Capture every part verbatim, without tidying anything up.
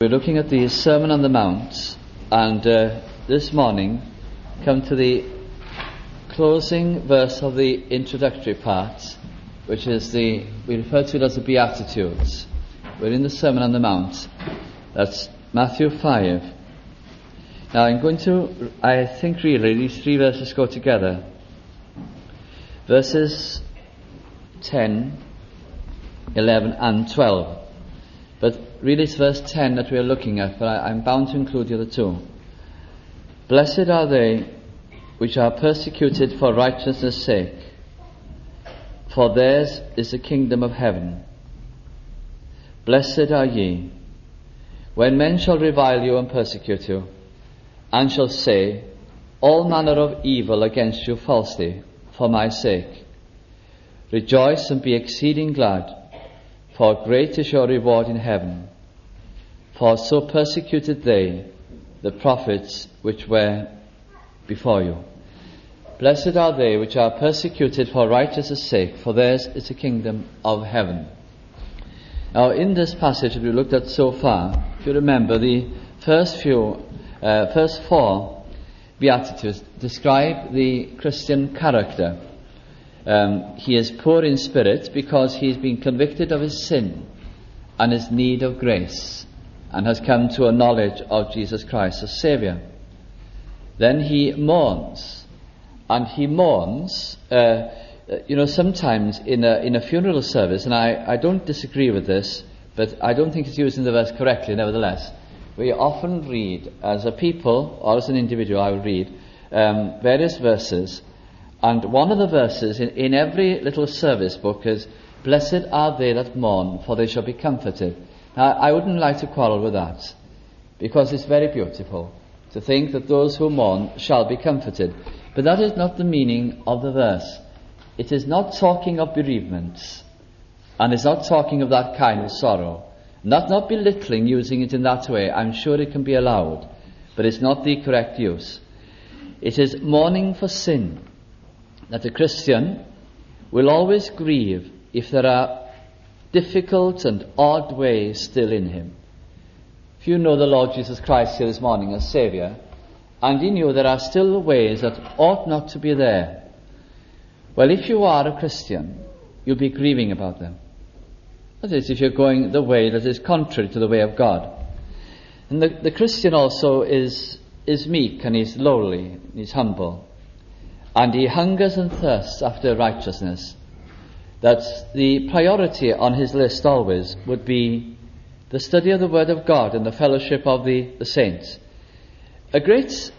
We're looking at the Sermon on the Mount, and uh, this morning come to the closing verse of the introductory part, which is the, we refer to it as the Beatitudes. We're in the Sermon on the Mount. That's Matthew five. Now I'm going to, I think really these three verses go together. Verses ten, eleven and twelve. But really it's verse ten that we are looking at, but I, I'm bound to include the other two. Blessed are they which are persecuted for righteousness' sake, for theirs is the kingdom of heaven. Blessed are ye, when men shall revile you and persecute you, and shall say all manner of evil against you falsely, for my sake. Rejoice and be exceeding glad, for great is your reward in heaven. For so persecuted they the prophets which were before you. Blessed are they which are persecuted for righteousness' sake, for theirs is the kingdom of heaven. Now in this passage that we looked at so far, if you remember, the first few, uh, first four Beatitudes describe the Christian character. Um, he is poor in spirit because he has been convicted of his sin and his need of grace, and has come to a knowledge of Jesus Christ as Saviour. Then he mourns, and he mourns, uh, you know, sometimes in a, in a funeral service, and I, I don't disagree with this, but I don't think it's using the verse correctly nevertheless. We often read, as a people, or as an individual I will read, um, various verses, and one of the verses in, in every little service book is, blessed are they that mourn, for they shall be comforted. Now, I wouldn't like to quarrel with that, because it's very beautiful to think that those who mourn shall be comforted. But that is not the meaning of the verse. It is not talking of bereavements, and it's not talking of that kind of sorrow. Not not belittling using it in that way. I'm sure it can be allowed, but it's not the correct use. It is mourning for sin, that a Christian will always grieve if there are difficult and odd ways still in him. If you know the Lord Jesus Christ here this morning as Saviour, and in you there are still ways that ought not to be there, well, if you are a Christian, you'll be grieving about them. That is, if you're going the way that is contrary to the way of God. And the, the Christian also is, is meek, and he's lowly, and he's humble. And he hungers and thirsts after righteousness. That the priority on his list always would be the study of the Word of God and the fellowship of the, the saints. A great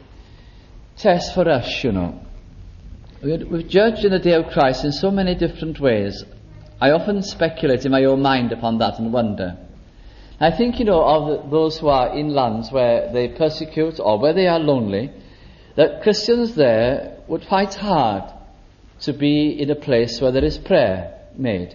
test for us, you know. We've judged in the day of Christ in so many different ways. I often speculate in my own mind upon that and wonder. I think, you know, of those who are in lands where they persecute or where they are lonely, that Christians there would fight hard to be in a place where there is prayer made,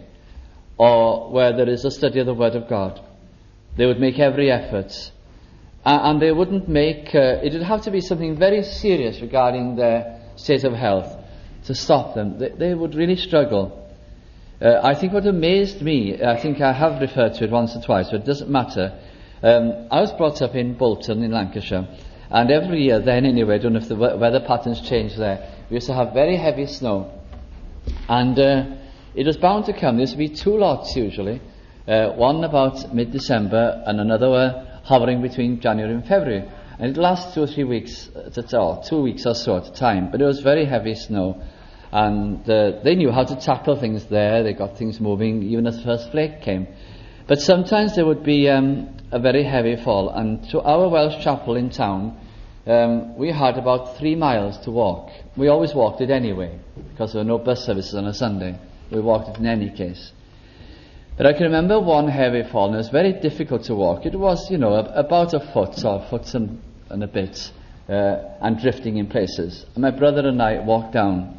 or where there is a study of the Word of God. They would make every effort, uh, and they wouldn't make, uh, it would have to be something very serious regarding their state of health to stop them. They, they would really struggle. Uh, I think what amazed me, I think I have referred to it once or twice, but it doesn't matter. Um, I was brought up in Bolton in Lancashire, and every year then anyway, I don't know if the weather patterns change there, we used to have very heavy snow. And uh, it was bound to come. There used to be two lots usually, uh, one about mid-December and another were hovering between January and February. And it lasts two or three weeks at a all, two weeks or so at a time. But it was very heavy snow. And uh, they knew how to tackle things there. They got things moving even as the first flake came. But sometimes there would be um, a very heavy fall. And to our Welsh chapel in town, Um, we had about three miles to walk. We always walked it anyway, because there were no bus services on a Sunday. We walked it in any case. But I can remember one heavy fall, and it was very difficult to walk. It was, you know, about a foot or a foot and, and a bit, uh, and drifting in places. And my brother and I walked down.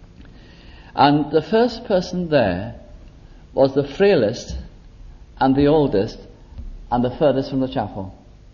And the first person there was the frailest and the oldest and the furthest from the chapel.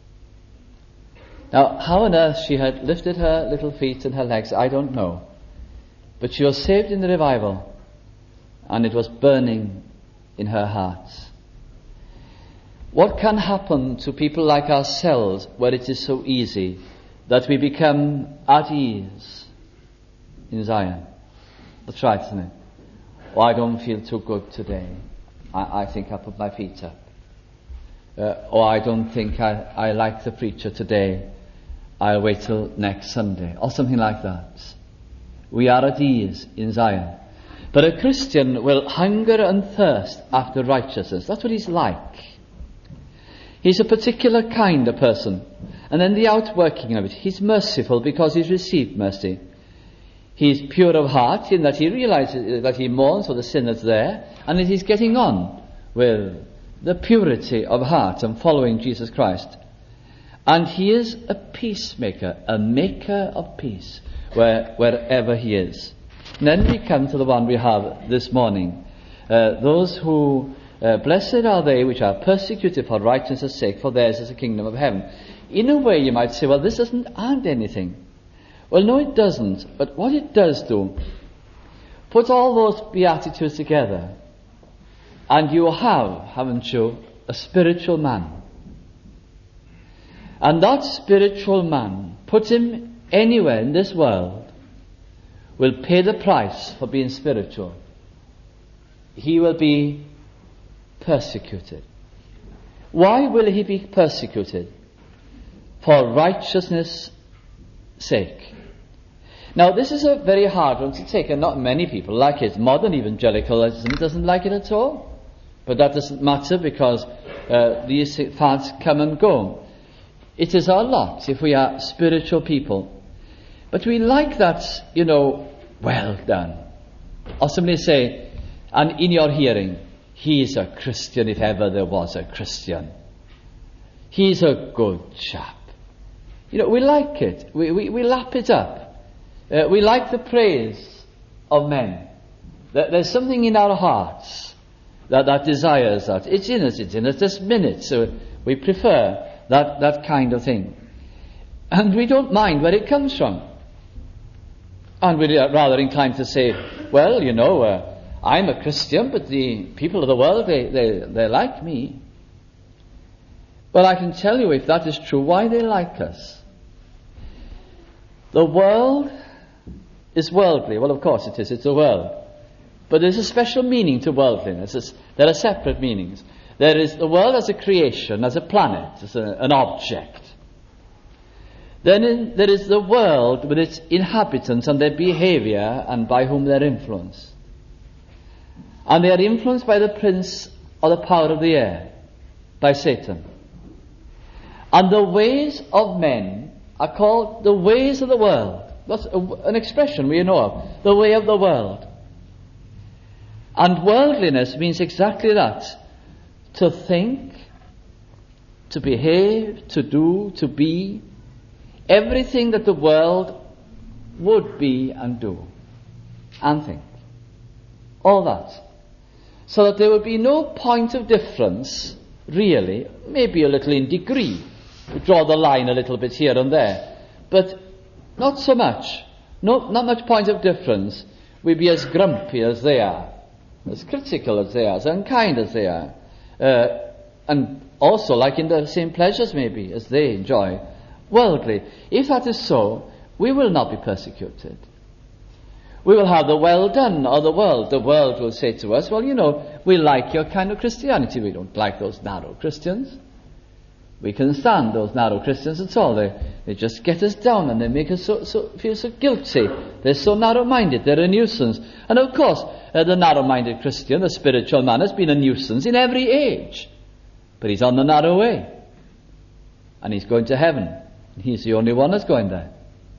Now, how on earth she had lifted her little feet and her legs, I don't know. But she was saved in the revival, and it was burning in her heart. What can happen to people like ourselves where it is so easy that we become at ease in Zion? That's right, isn't it? Oh, I don't feel too good today. I, I think I'll put my feet up. Uh, or I don't think I, I like the preacher today. I'll wait till next Sunday. Or something like that. We are at ease in Zion. But a Christian will hunger and thirst after righteousness. That's what he's like. He's a particular kind of person. And then the outworking of it. He's merciful because he's received mercy. He's pure of heart in that he realizes that he mourns for the sin that's there, and that he's getting on with the purity of heart and following Jesus Christ. And he is a peacemaker, a maker of peace, where, wherever he is. And then we come to the one we have this morning. Uh, those who, uh, blessed are they which are persecuted for righteousness' sake, for theirs is the kingdom of heaven. In a way you might say, well, this doesn't add anything. Well, no, it doesn't. But what it does do, put all those beatitudes together, and you have, haven't you, a spiritual man. And that spiritual man, put him anywhere in this world, will pay the price for being spiritual. He will be persecuted. Why will he be persecuted? For righteousness' sake. Now, this is a very hard one to take, and not many people like it. Modern evangelicalism doesn't like it at all. But that doesn't matter, because uh, these fads come and go. It is our lot if we are spiritual people. But we like that, you know, well done. Or somebody say, and in your hearing, he's a Christian if ever there was a Christian. He's a good chap. You know, we like it. We, we, we lap it up. Uh, we like the praise of men. There's something in our hearts that, that desires that. It's in us, it's in us this minute. So we prefer that, that kind of thing. And we don't mind where it comes from. And we're rather inclined to say, well, you know, uh, I'm a Christian, but the people of the world, they, they, they like me. Well, I can tell you, if that is true, why they like us. The world is worldly. Well, of course it is. It's a world. But there's a special meaning to worldliness. It's, there are separate meanings. There is the world as a creation, as a planet, as a, an object. Then in, there is the world with its inhabitants and their behavior and by whom they're influenced. And they are influenced by the prince or the power of the air, by Satan. And the ways of men are called the ways of the world. That's a, an expression we know of. The way of the world. And worldliness means exactly that. To think, to behave, to do, to be. Everything that the world would be and do. And think. All that. So that there would be no point of difference, really, maybe a little in degree. We draw the line a little bit here and there. But not so much. No, not much point of difference. We'd be as grumpy as they are, as critical as they are, as unkind as they are. Uh, and also liking the same pleasures, maybe, as they enjoy. Worldly. If that is so, we will not be persecuted. We will have the well done of the world. The world will say to us, well, you know, we like your kind of Christianity. We don't like those narrow Christians. We can stand those narrow Christians at all. They, they just get us down and they make us so, so, feel so guilty. They're so narrow-minded. They're a nuisance. And of course, uh, the narrow-minded Christian, the spiritual man, has been a nuisance in every age. But he's on the narrow way. And he's going to heaven. He's the only one that's going there.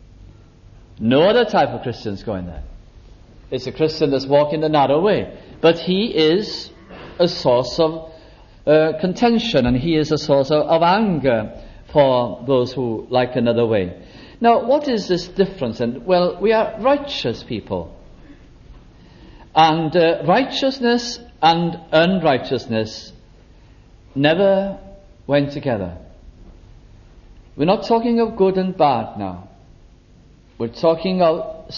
No other type of Christian's going there. It's a Christian that's walking the narrow way. But he is a source of uh, contention, and he is a source of, of anger for those who like another way. Now, what is this difference? And well, we are righteous people. And uh, righteousness and unrighteousness never went together. We're not talking of good and bad now. We're talking of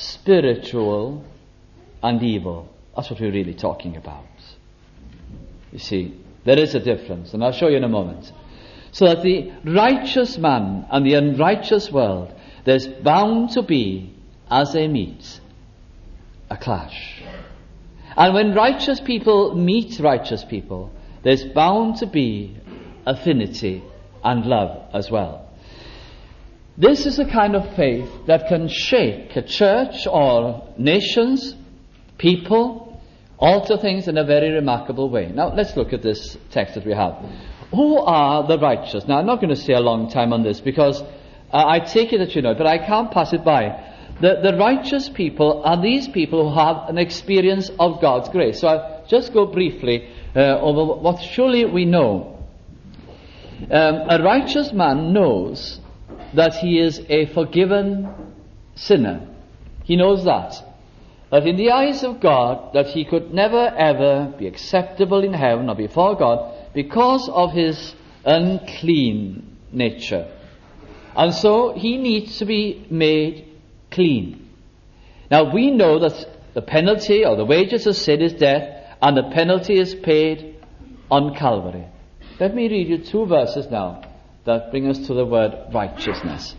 spiritual and evil. That's what we're really talking about. You see, There is a difference, and I'll show you in a moment. So that the righteous man and the unrighteous world, there's bound to be, as they meet, a clash. And when righteous people meet righteous people, there's bound to be affinity and love as well. This is the kind of faith that can shake a church or nations, people, alter things in a very remarkable way. Now, let's look at this text that we have. Who are the righteous? Now, I'm not going to stay a long time on this because uh, I take it that you know it, but I can't pass it by. The, the righteous people are these people who have an experience of God's grace. So I'll just go briefly uh, over what surely we know. Um, a righteous man knows that he is a forgiven sinner. He knows that. That in the eyes of God, that he could never ever be acceptable in heaven or before God because of his unclean nature. And so he needs to be made clean. Now we know that the penalty or the wages of sin is death, and the penalty is paid on Calvary. Let me read you two verses now that bring us to the word righteousness.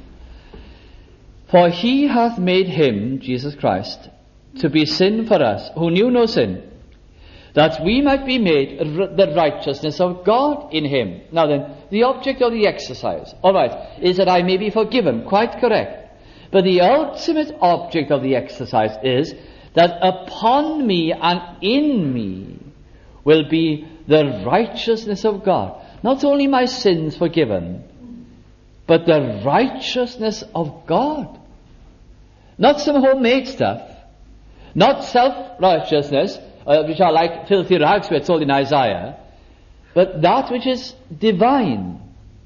For he hath made him, Jesus Christ, to be sin for us, who knew no sin, that we might be made the righteousness of God in him. Now then, the object of the exercise, all right, is that I may be forgiven. Quite correct. But the ultimate object of the exercise is that upon me and in me will be the righteousness of God. Not only my sins forgiven, but the righteousness of God. Not some homemade stuff, not self-righteousness, uh, which are like filthy rags, we're told in Isaiah, but that which is divine.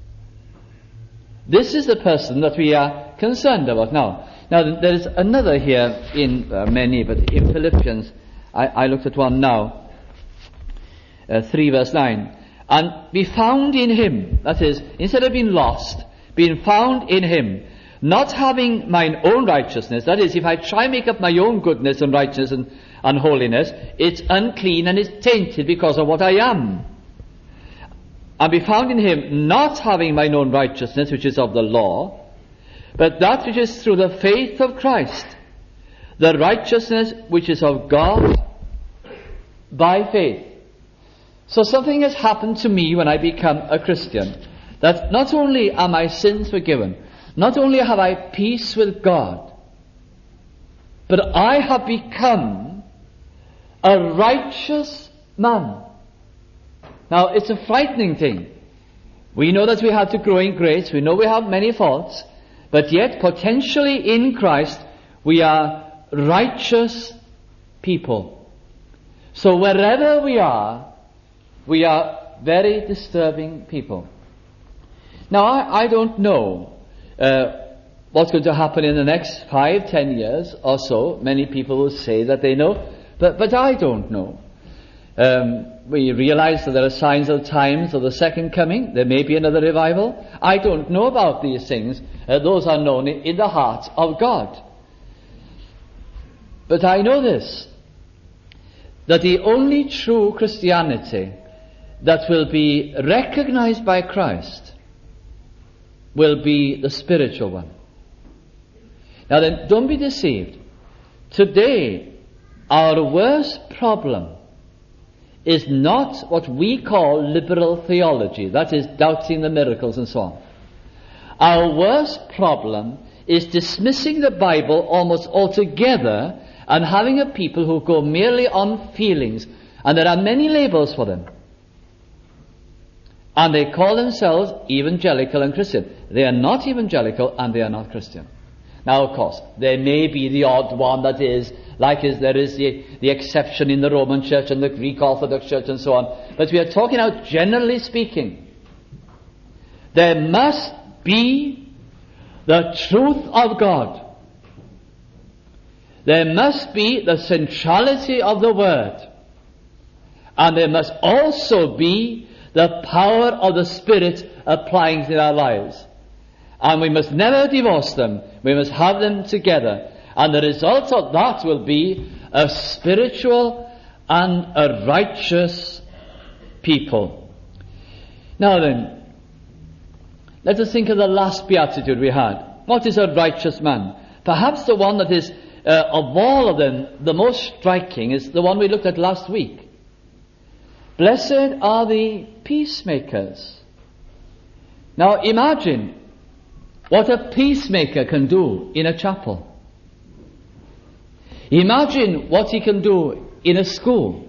This is the person that we are concerned about. Now, now there is another here in uh, many, but in Philippians, I, I looked at one now, uh, three verse nine. And be found in him, that is, instead of being lost, being found in him, not having mine own righteousness, that is, if I try and make up my own goodness and righteousness and, and holiness, it's unclean and it's tainted because of what I am. And be found in him, not having mine own righteousness, which is of the law, but that which is through the faith of Christ, the righteousness which is of God by faith. So something has happened to me when I become a Christian, that not only are my sins forgiven, not only have I peace with God, but I have become a righteous man. Now, it's a frightening thing. We know that we have to grow in grace. We know we have many faults. But yet, potentially in Christ, we are righteous people. So wherever we are, we are very disturbing people. Now, I, I don't know uh, what's going to happen in the next five, ten years or so. Many people will say that they know, but, but I don't know. Um, we realize that there are signs of the times of the second coming. There may be another revival. I don't know about these things. Uh, those are known in, in the heart of God. But I know this, that the only true Christianity that will be recognized by Christ will be the spiritual one. Now then, don't be deceived. Today, our worst problem is not what we call liberal theology, that is, doubting the miracles and so on. Our worst problem is dismissing the Bible almost altogether and having a people who go merely on feelings, and there are many labels for them. And they call themselves evangelical and Christian. They are not evangelical and they are not Christian. Now, of course, there may be the odd one that is, like is, there is the, the exception in the Roman Church and the Greek Orthodox Church and so on. But we are talking out generally speaking. There must be the truth of God. There must be the centrality of the Word. And there must also be the power of the Spirit applying in our lives. And we must never divorce them. We must have them together. And the result of that will be a spiritual and a righteous people. Now then, let us think of the last beatitude we had. What is a righteous man? Perhaps the one that is, uh, of all of them, the most striking is the one we looked at last week. Blessed are the peacemakers. Now imagine what a peacemaker can do in a chapel. Imagine what he can do in a school.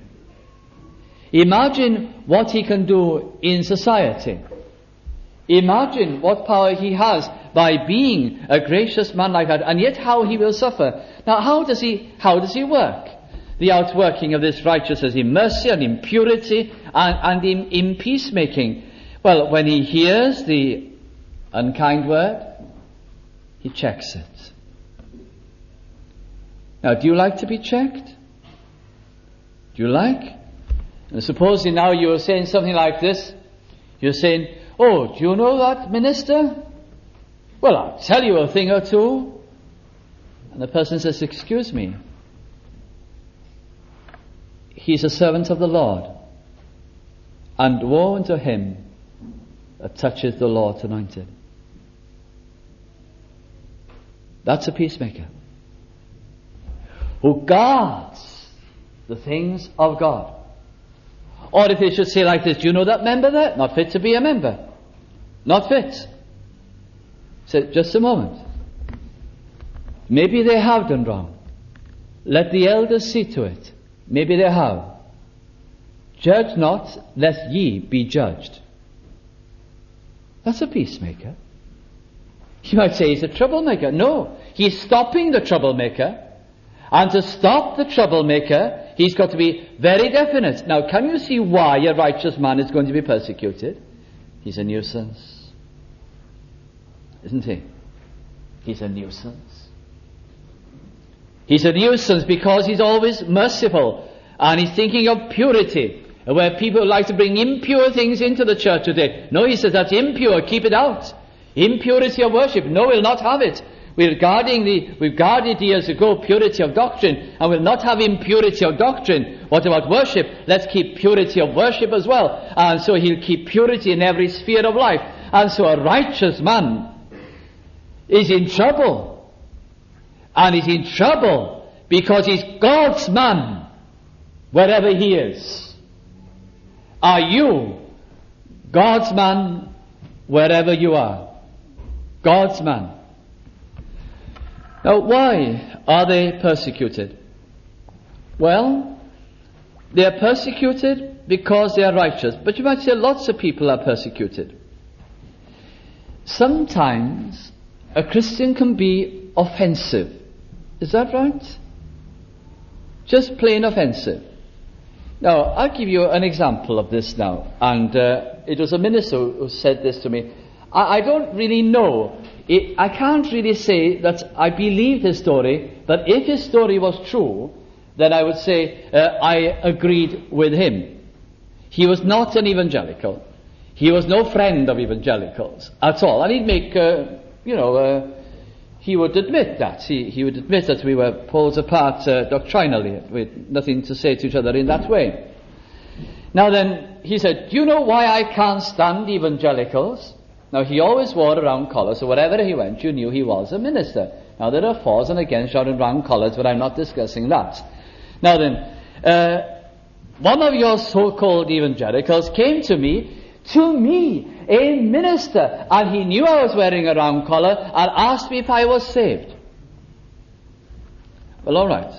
Imagine what he can do in society. Imagine what power he has by being a gracious man like that, and yet how he will suffer. Now how does he, how does he work? The outworking of this righteousness in mercy and in purity and, and in, in peacemaking. Well, when he hears the unkind word, he checks it. Now, do you like to be checked? Do you like? And supposing now you are saying something like this. You're saying, oh, do you know that minister? Well, I'll tell you a thing or two. And the person says, excuse me. He's a servant of the Lord. And woe unto him that toucheth the Lord's anointed. That's a peacemaker, who guards the things of God. Or if they should say like this, do you know that member there? Not fit to be a member. Not fit. Say, just a moment. Maybe they have done wrong. Let the elders see to it. Maybe they have. Judge not, lest ye be judged. That's a peacemaker. You might say he's a troublemaker. No, he's stopping the troublemaker. And to stop the troublemaker, he's got to be very definite. Now, can you see why a righteous man is going to be persecuted? He's a nuisance. Isn't he? He's a nuisance. He's a nuisance because he's always merciful. And he's thinking of purity. Where people like to bring impure things into the church today. No, he says that's impure, keep it out. Impurity of worship, no, we'll not have it. We're guarding the, we've guarded years ago purity of doctrine, and we'll not have impurity of doctrine. What about worship? Let's keep purity of worship as well. And so he'll keep purity in every sphere of life. And so a righteous man is in trouble. And he's in trouble because he's God's man, wherever he is. Are you God's man wherever you are? God's man. Now, why are they persecuted? Well, they are persecuted because they are righteous. But you might say lots of people are persecuted. Sometimes a Christian can be offensive. Is that right? Just plain offensive. Now, I'll give you an example of this now. And uh, it was a minister who said this to me. I, I don't really know. It, I can't really say that I believe his story, but if his story was true, then I would say uh, I agreed with him. He was not an evangelical. He was no friend of evangelicals at all. And he'd make, uh, you know, uh, he would admit that. He, he would admit that we were poles apart uh, doctrinally, with nothing to say to each other in that way. Now then, he said, do you know why I can't stand evangelicals? Now, he always wore a round collar, so wherever he went, you knew he was a minister. Now, there are fors and against wearing round collars, but I'm not discussing that. Now then, uh, one of your so-called evangelicals came to me, to me, a minister, and he knew I was wearing a round collar, and asked me if I was saved. Well, all right.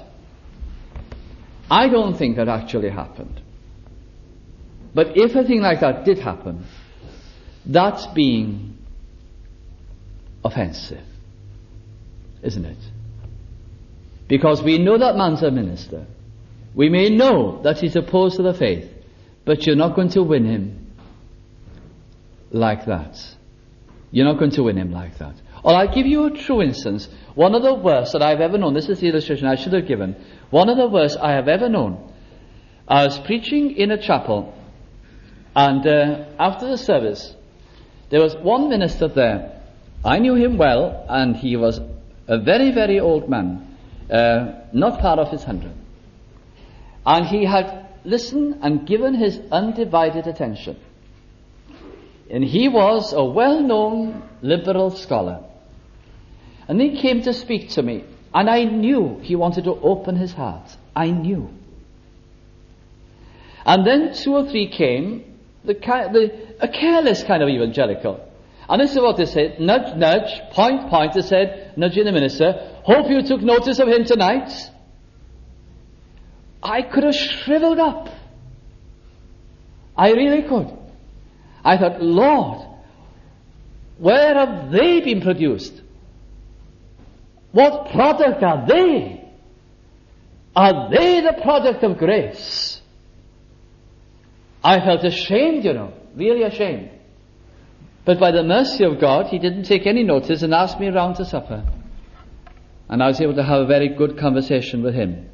I don't think that actually happened. But if a thing like that did happen, that's being offensive, isn't it? Because we know that man's a minister. We may know that he's opposed to the faith, but you're not going to win him like that. You're not going to win him like that. Or I'll give you a true instance. One of the worst that I've ever known, this is the illustration I should have given. One of the worst I have ever known. I was preaching in a chapel, and uh, after the service, there was one minister there. I knew him well, and he was a very, very old man, uh, not far off his hundred. And he had listened and given his undivided attention. And he was a well-known liberal scholar. And he came to speak to me. And I knew he wanted to open his heart. I knew. And then two or three came, the, the, a careless kind of evangelical. And this is what they said, nudge, nudge, point, point, they said, nudging the minister, hope you took notice of him tonight. I could have shriveled up. I really could. I thought, Lord, where have they been produced? What product are they? Are they the product of grace? I felt ashamed, you know, really ashamed. But by the mercy of God, he didn't take any notice and asked me round to supper. And I was able to have a very good conversation with him.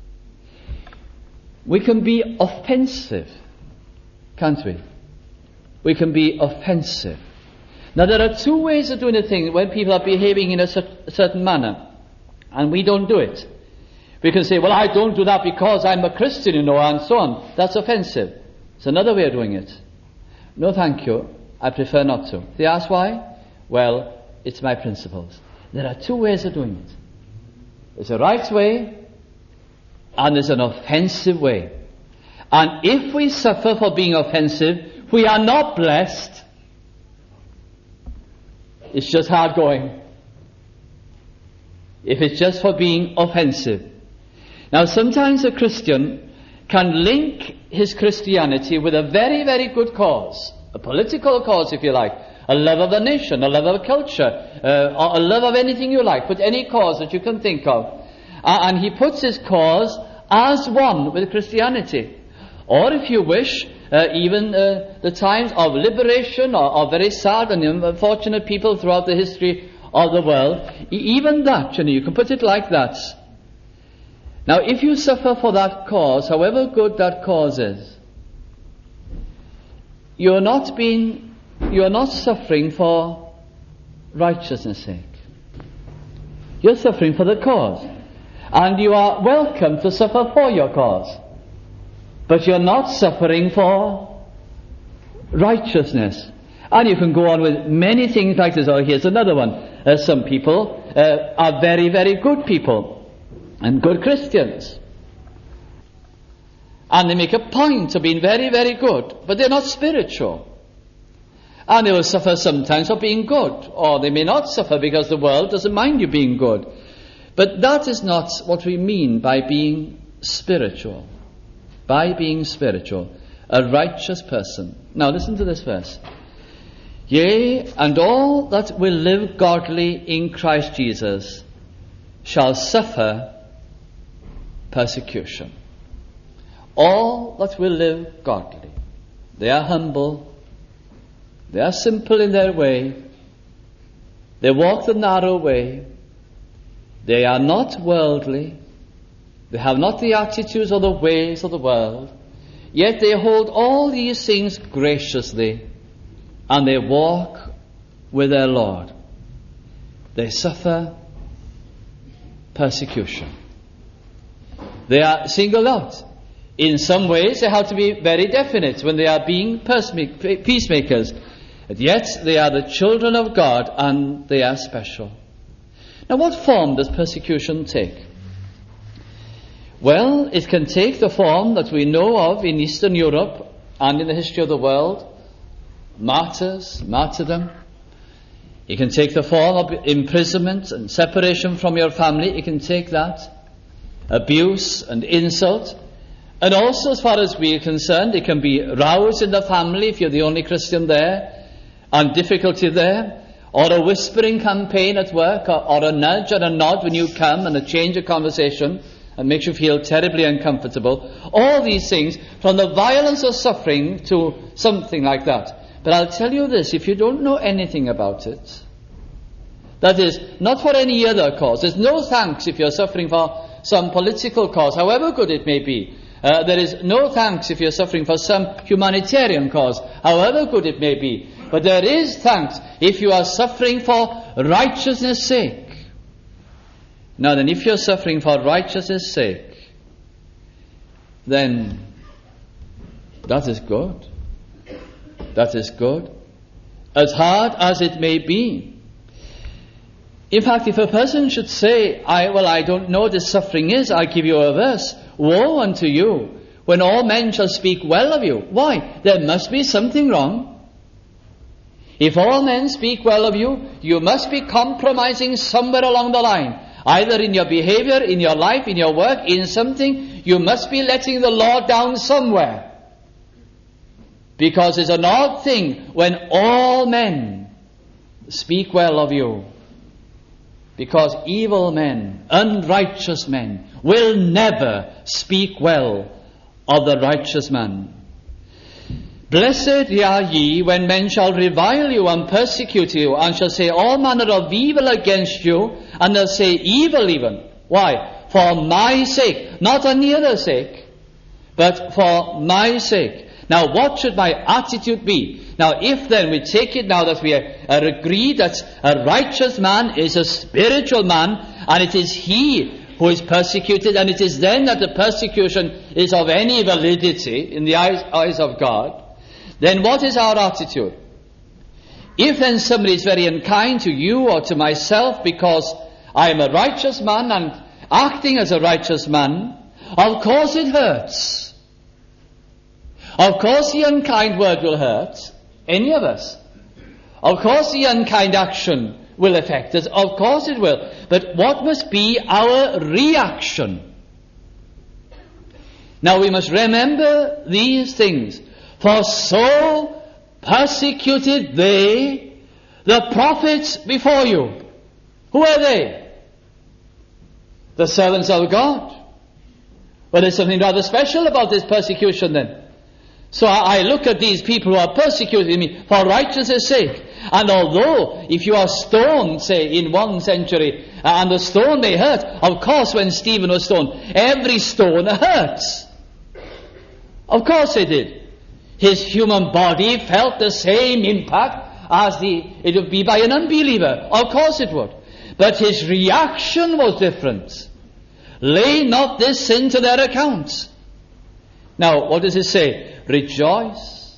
We can be offensive, can't we? We can be offensive. Now there are two ways of doing a thing when people are behaving in a certain manner, and we don't do it. We can say, well, I don't do that because I'm a Christian, you know, and so on. That's offensive. It's another way of doing it. No, thank you. I prefer not to. They ask why? Well, it's my principles. There are two ways of doing it. There's a right way, and there's an offensive way. And if we suffer for being offensive, we are not blessed. It's just hard going. If it's just for being offensive. Now sometimes a Christian can link his Christianity with a very, very good cause. A political cause, if you like. A love of a nation, a love of a culture, uh, or a love of anything you like. Put any cause that you can think of. Uh, and he puts his cause as one with Christianity. Or if you wish, Uh, even uh, the times of liberation are, are very sad and unfortunate people throughout the history of the world. E- even that, you know, you can put it like that. Now, if you suffer for that cause, however good that cause is, you're not being, you're not suffering for righteousness' sake. You're suffering for the cause. And you are welcome to suffer for your cause. But you're not suffering for righteousness. And you can go on with many things like this. Oh, here's another one. Uh, some people uh, are very, very good people and good Christians. And they make a point of being very, very good, but they're not spiritual. And they will suffer sometimes for being good, or they may not suffer because the world doesn't mind you being good. But that is not what we mean by being spiritual. By being spiritual, a righteous person. Now listen to this verse. Yea, and all that will live godly in Christ Jesus shall suffer persecution. All that will live godly. They are humble. They are simple in their way. They walk the narrow way. They are not worldly. They have not the attitudes or the ways of the world. Yet they hold all these things graciously, and they walk with their Lord. They suffer persecution. They are singled out. In some ways they have to be very definite when they are being peacemakers. And yet they are the children of God, and they are special. Now, what form does persecution take? Well, it can take the form that we know of in Eastern Europe and in the history of the world. Martyrs, martyrdom. It can take the form of imprisonment and separation from your family. It can take that. Abuse and insult. And also, as far as we are concerned, it can be rows in the family if you're the only Christian there, and difficulty there. Or a whispering campaign at work, or, or a nudge or a nod when you come, and a change of conversation and makes you feel terribly uncomfortable. All these things, from the violence of suffering to something like that. But I'll tell you this, if you don't know anything about it, that is, not for any other cause. There's no thanks if you're suffering for some political cause, however good it may be. Uh, there is no thanks if you're suffering for some humanitarian cause, however good it may be. But there is thanks if you are suffering for righteousness' sake. Now then, if you're suffering for righteousness' sake, then that is good. That is good. as hard as it may be. In fact, if a person should say, I, well, I don't know what this suffering is, I give you a verse, woe unto you, when all men shall speak well of you. Why? There must be something wrong. If all men speak well of you, you must be compromising somewhere along the line. Either in your behavior, in your life, in your work, in something, you must be letting the Lord down somewhere. Because it's an odd thing when all men speak well of you. Because evil men, unrighteous men, will never speak well of the righteous man. Blessed are ye when men shall revile you and persecute you, and shall say all manner of evil against you, and they'll say evil even. Why? For my sake, not on the other sake, but for my sake. Now, what should my attitude be? Now, if then we take it now that we are, are agreed that a righteous man is a spiritual man, and it is he who is persecuted, and it is then that the persecution is of any validity in the eyes, eyes of God, then what is our attitude? If then somebody is very unkind to you or to myself because I am a righteous man and acting as a righteous man, of course it hurts. Of course the unkind word will hurt any of us. Of course the unkind action will affect us. Of course it will. But what must be our reaction? Now we must remember these things. For so persecuted they the prophets before you. Who are they? The servants of God. Well, there's something rather special about this persecution then. So I look at these people who are persecuting me for righteousness' sake. And although if you are stoned, say, in one century, and the stone may hurt, of course when Stephen was stoned, every stone hurts. Of course it did. His human body felt the same impact as the it would be by an unbeliever. Of course it would. But his reaction was different. Lay not this sin to their account. Now, what does it say? Rejoice.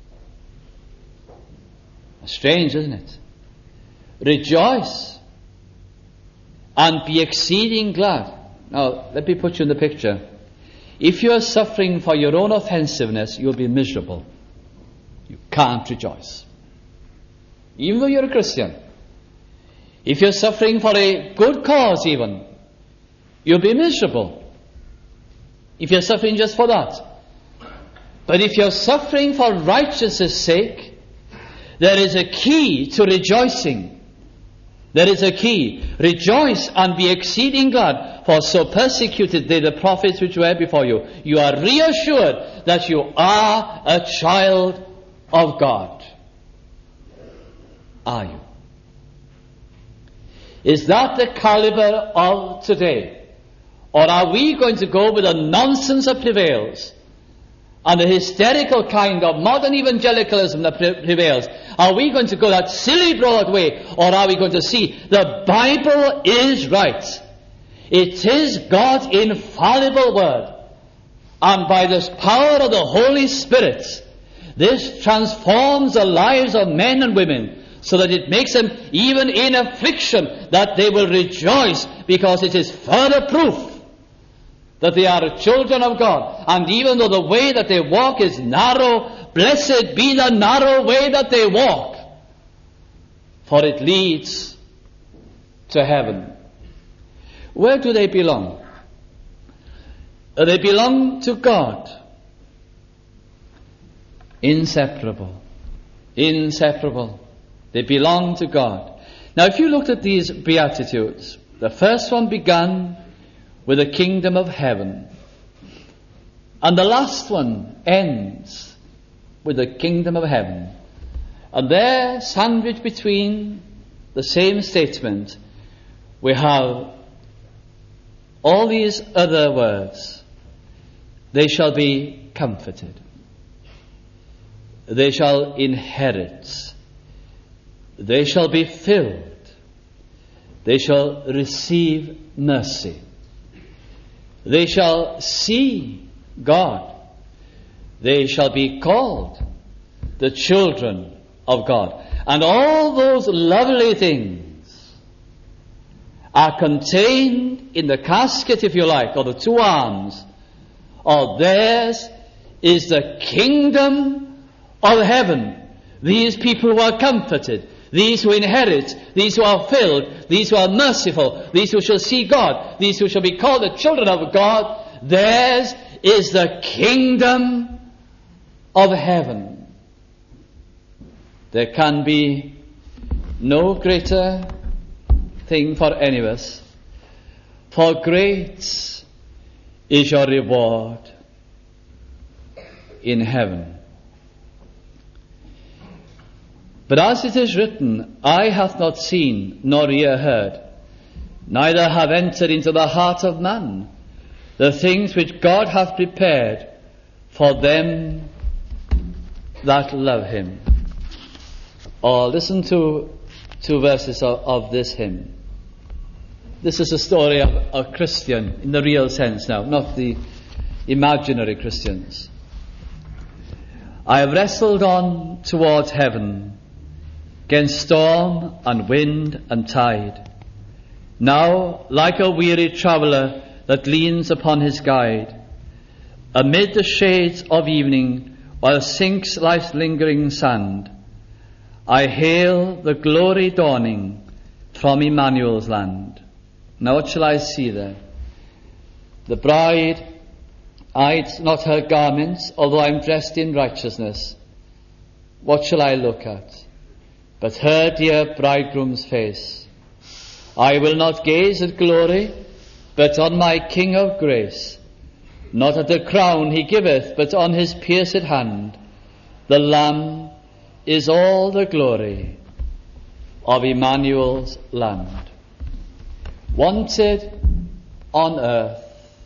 Strange, isn't it? Rejoice and be exceeding glad. Now, let me put you in the picture. If you are suffering for your own offensiveness, you'll be miserable. You can't rejoice. Even though you're a Christian. If you're suffering for a good cause even, you'll be miserable. If you're suffering just for that. But if you're suffering for righteousness' sake, there is a key to rejoicing. There is a key. Rejoice and be exceeding glad, for so persecuted they the prophets which were before you. You are reassured that you are a child of God. Are you? Is that the caliber of today? Or are we going to go with the nonsense that prevails? And the hysterical kind of modern evangelicalism that pre- prevails. Are we going to go that silly broad way? Or are we going to see the Bible is right? It is God's infallible word. And by the power of the Holy Spirit, this transforms the lives of men and women, so that it makes them, even in affliction, that they will rejoice, because it is further proof that they are children of God. And even though the way that they walk is narrow, blessed be the narrow way that they walk, for it leads to heaven. Where do they belong? They belong to God. Inseparable. Inseparable. They belong to God. Now, if you looked at these Beatitudes, the first one began with the kingdom of heaven. And the last one ends with the kingdom of heaven. And there, sandwiched between the same statement, we have all these other words. They shall be comforted. They shall inherit. They shall be filled. They shall receive mercy. They shall see God. They shall be called the children of God. And all those lovely things are contained in the casket, if you like, or the two arms. Or theirs is the kingdom of heaven. These people who are comforted, these who inherit, these who are filled, these who are merciful, these who shall see God, these who shall be called the children of God, theirs is the kingdom of heaven. There can be no greater thing for any of us, for great is your reward in heaven. But as it is written, eye hath not seen, nor ear heard, neither have entered into the heart of man the things which God hath prepared for them that love him. Or listen to two verses of, of this hymn. This is a story of a Christian in the real sense now, not the imaginary Christians. I have wrestled on towards heaven, against storm and wind and tide. Now, like a weary traveller that leans upon his guide, amid the shades of evening, while sinks life's lingering sand, I hail the glory dawning from Emmanuel's land. Now what shall I see there? The bride hides not her garments, although I am dressed in righteousness. What shall I look at but her dear bridegroom's face? I will not gaze at glory, but on my King of grace. Not at the crown he giveth, but on his pierced hand. The Lamb is all the glory of Emmanuel's land. Wanted on earth,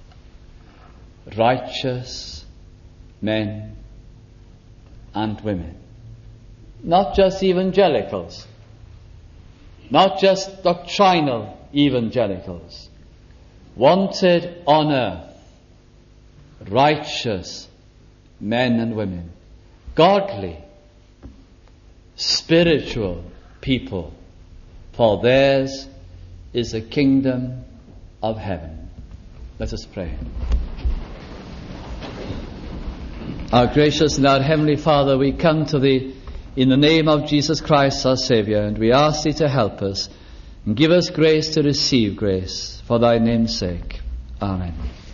righteous men and women. Not just evangelicals, not just doctrinal evangelicals. Wanted on earth, righteous men and women, godly, spiritual people, for theirs is the kingdom of heaven. Let us pray. Our gracious and our heavenly Father, we come to Thee in the name of Jesus Christ our Saviour, and we ask Thee to help us and give us grace to receive grace for Thy name's sake. Amen.